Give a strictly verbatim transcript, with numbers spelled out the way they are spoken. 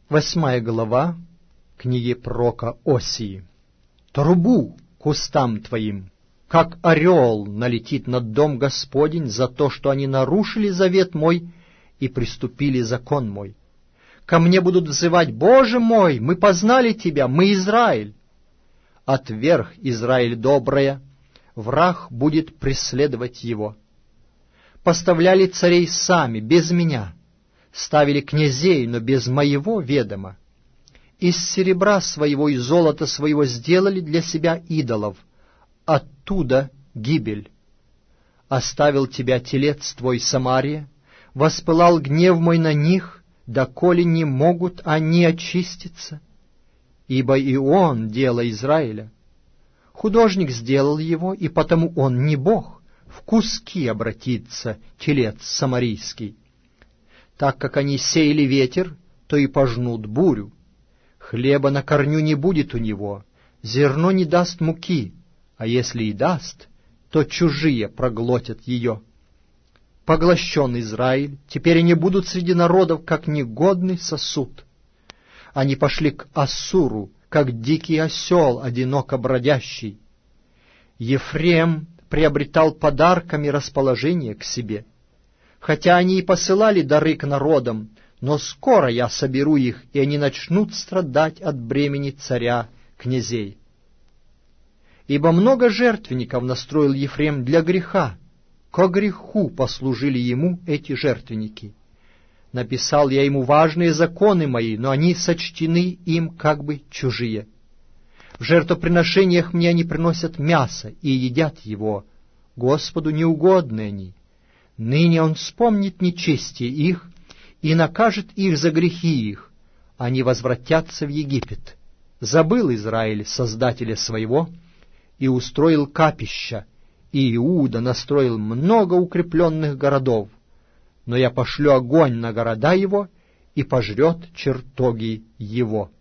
Восьмая глава книги пророка Осии. «Трубу к устам твоим, как орел налетит над дом Господень за то, что они нарушили завет мой и приступили закон мой. Ко мне будут взывать: Боже мой, мы познали Тебя, мы Израиль. Отверг Израиль доброе, враг будет преследовать его. Поставляли царей сами, без меня, ставили князей, но без моего ведома. Из серебра своего и золота своего сделали для себя идолов, оттуда гибель. Оставил тебя телец твой, Самария, воспылал гнев мой на них, доколе не могут они очиститься. Ибо и он — дело Израиля. Художник сделал его, и потому он не Бог, в куски обратится телец самарийский. Так как они сеяли ветер, то и пожнут бурю. Хлеба на корню не будет у него, зерно не даст муки, а если и даст, то чужие проглотят ее. Поглощен Израиль, теперь они будут среди народов, как негодный сосуд. Они пошли к Ассуру, как дикий осел, одиноко бродящий. Ефрем приобретал подарками расположение к себе. Хотя они и посылали дары к народам, но скоро я соберу их, и они начнут страдать от бремени царя князей. Ибо много жертвенников настроил Ефрем для греха, ко греху послужили ему эти жертвенники. Написал я ему важные законы мои, но они сочтены им как бы чужие. В жертвоприношениях мне они приносят мясо и едят его. Господу неугодны они. Ныне он вспомнит нечестие их и накажет их за грехи их. Они возвратятся в Египет. Забыл Израиль Создателя своего и устроил капища, и Иуда настроил много укрепленных городов. Но я пошлю огонь на города его и пожрет чертоги его».